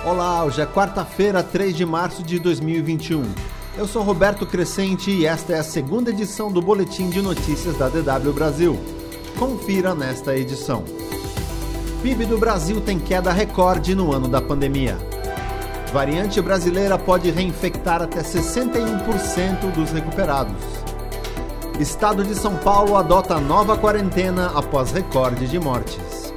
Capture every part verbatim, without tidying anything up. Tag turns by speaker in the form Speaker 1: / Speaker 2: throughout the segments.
Speaker 1: Olá, hoje é quarta-feira, três de março de dois mil e vinte e um. Eu sou Roberto Crescente e esta é a segunda edição do Boletim de Notícias da D W Brasil. Confira nesta edição. P I B do Brasil tem queda recorde no ano da pandemia. Variante brasileira pode reinfectar até sessenta e um por cento dos recuperados. Estado de São Paulo adota nova quarentena após recorde de mortes.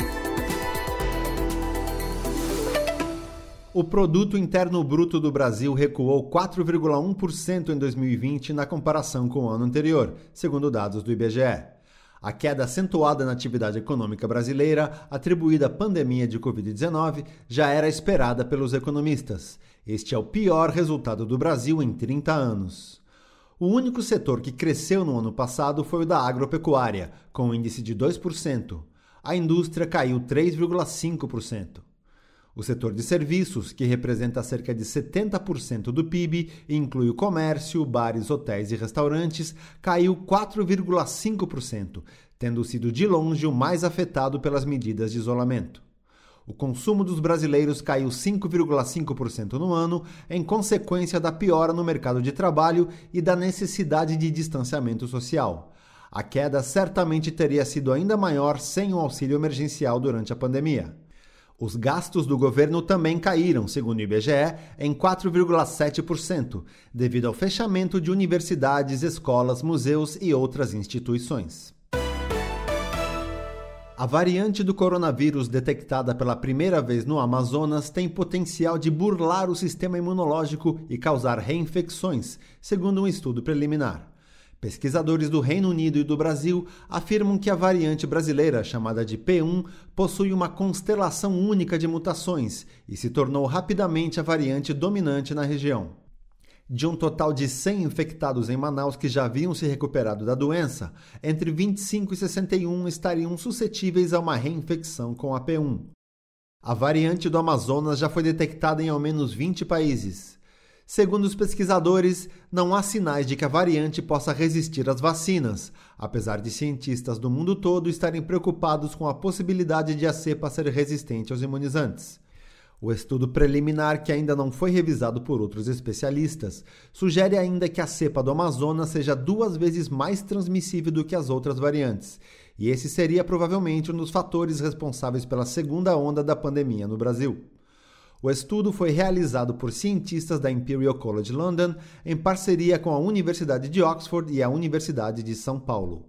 Speaker 1: O Produto Interno Bruto do Brasil recuou quatro vírgula um por cento em dois mil e vinte na comparação com o ano anterior, segundo dados do I B G E. A queda acentuada na atividade econômica brasileira, atribuída à pandemia de covid dezenove, já era esperada pelos economistas. Este é o pior resultado do Brasil em trinta anos. O único setor que cresceu no ano passado foi o da agropecuária, com um índice de dois por cento. A indústria caiu três vírgula cinco por cento. O setor de serviços, que representa cerca de setenta por cento do P I B e inclui o comércio, bares, hotéis e restaurantes, caiu quatro vírgula cinco por cento, tendo sido de longe o mais afetado pelas medidas de isolamento. O consumo dos brasileiros caiu cinco vírgula cinco por cento no ano, em consequência da piora no mercado de trabalho e da necessidade de distanciamento social. A queda certamente teria sido ainda maior sem o auxílio emergencial durante a pandemia. Os gastos do governo também caíram, segundo o I B G E, em quatro vírgula sete por cento, devido ao fechamento de universidades, escolas, museus e outras instituições. A variante do coronavírus detectada pela primeira vez no Amazonas tem potencial de burlar o sistema imunológico e causar reinfecções, segundo um estudo preliminar. Pesquisadores do Reino Unido e do Brasil afirmam que a variante brasileira, chamada de P um, possui uma constelação única de mutações e se tornou rapidamente a variante dominante na região. De um total de cem infectados em Manaus que já haviam se recuperado da doença, entre vinte e cinco e sessenta e um estariam suscetíveis a uma reinfecção com a P um. A variante do Amazonas já foi detectada em ao menos vinte países. Segundo os pesquisadores, não há sinais de que a variante possa resistir às vacinas, apesar de cientistas do mundo todo estarem preocupados com a possibilidade de a cepa ser resistente aos imunizantes. O estudo preliminar, que ainda não foi revisado por outros especialistas, sugere ainda que a cepa do Amazonas seja duas vezes mais transmissível do que as outras variantes, e esse seria provavelmente um dos fatores responsáveis pela segunda onda da pandemia no Brasil. O estudo foi realizado por cientistas da Imperial College London em parceria com a Universidade de Oxford e a Universidade de São Paulo.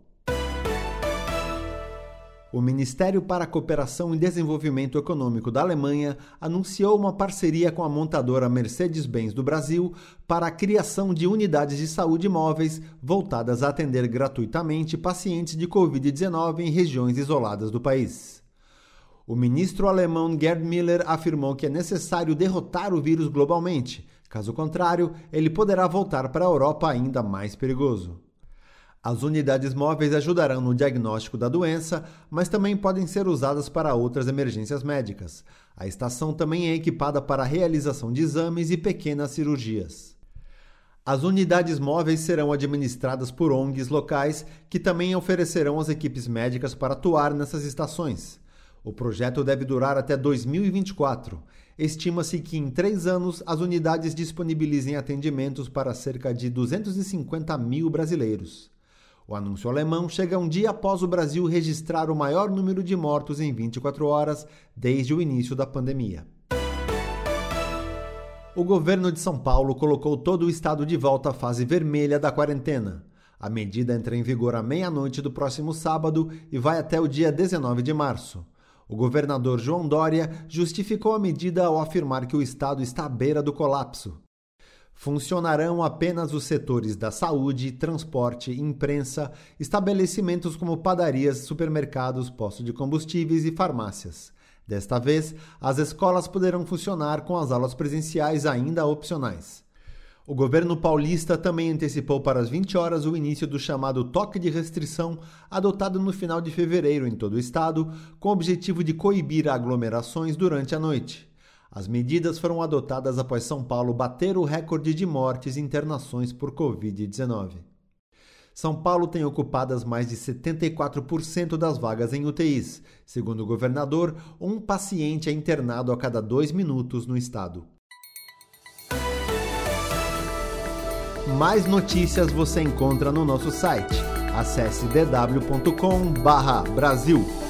Speaker 1: O Ministério para a Cooperação e Desenvolvimento Econômico da Alemanha anunciou uma parceria com a montadora Mercedes-Benz do Brasil para a criação de unidades de saúde móveis voltadas a atender gratuitamente pacientes de covid dezenove em regiões isoladas do país. O ministro alemão Gerd Müller afirmou que é necessário derrotar o vírus globalmente. Caso contrário, ele poderá voltar para a Europa ainda mais perigoso. As unidades móveis ajudarão no diagnóstico da doença, mas também podem ser usadas para outras emergências médicas. A estação também é equipada para a realização de exames e pequenas cirurgias. As unidades móveis serão administradas por O N Gs locais, que também oferecerão as equipes médicas para atuar nessas estações. O projeto deve durar até dois mil e vinte e quatro. Estima-se que em três anos as unidades disponibilizem atendimentos para cerca de duzentos e cinquenta mil brasileiros. O anúncio alemão chega um dia após o Brasil registrar o maior número de mortos em vinte e quatro horas desde o início da pandemia. O governo de São Paulo colocou todo o estado de volta à fase vermelha da quarentena. A medida entra em vigor à meia-noite do próximo sábado e vai até o dia dezenove de março. O governador João Dória justificou a medida ao afirmar que o estado está à beira do colapso. Funcionarão apenas os setores da saúde, transporte, imprensa, estabelecimentos como padarias, supermercados, postos de combustíveis e farmácias. Desta vez, as escolas poderão funcionar com as aulas presenciais ainda opcionais. O governo paulista também antecipou para as vinte horas o início do chamado toque de restrição, adotado no final de fevereiro em todo o estado, com o objetivo de coibir aglomerações durante a noite. As medidas foram adotadas após São Paulo bater o recorde de mortes e internações por covid dezenove. São Paulo tem ocupadas mais de setenta e quatro por cento das vagas em U T Is. Segundo o governador, um paciente é internado a cada dois minutos no estado. Mais notícias você encontra no nosso site. Acesse d w ponto com barra Brasil.